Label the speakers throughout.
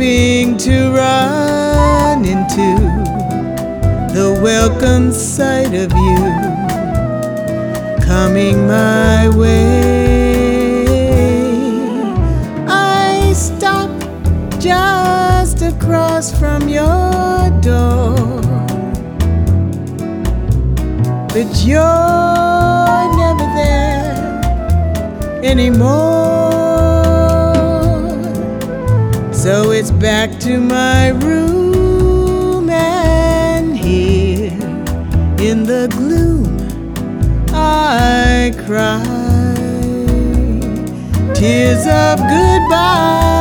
Speaker 1: hoping to run into the welcome sight of you coming my way. I stopped just across from your door, but you're never there anymore. So it's back to my room, and here in the gloom I cry tears of goodbye.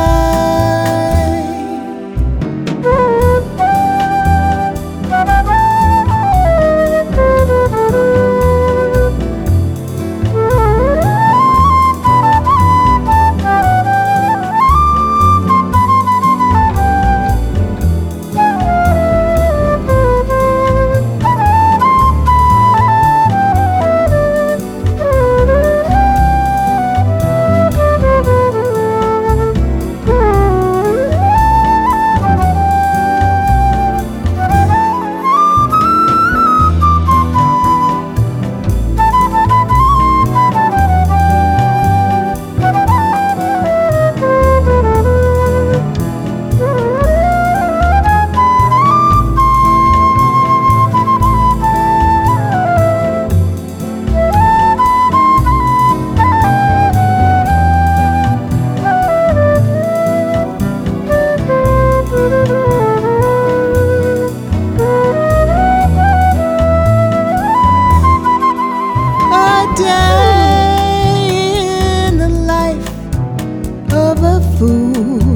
Speaker 1: Day in the life of a fool,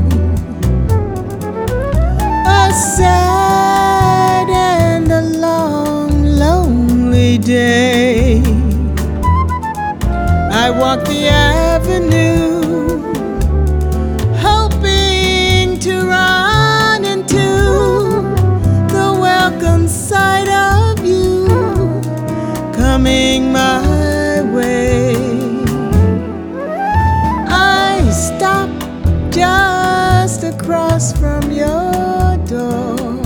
Speaker 1: a sad and a long, lonely day. I walk the avenue, hoping to run into the welcome sight of you coming my way. I stopped just across from your door,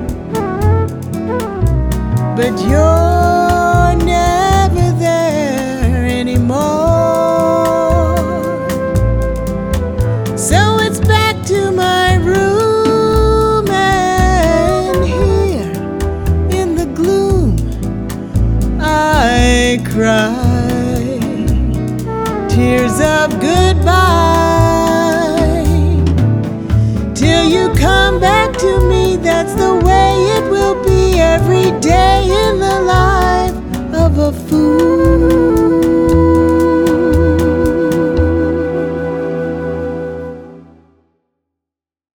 Speaker 1: but you're never there anymore. So it's back to my room, and here in the gloom I cry tears of goodbye.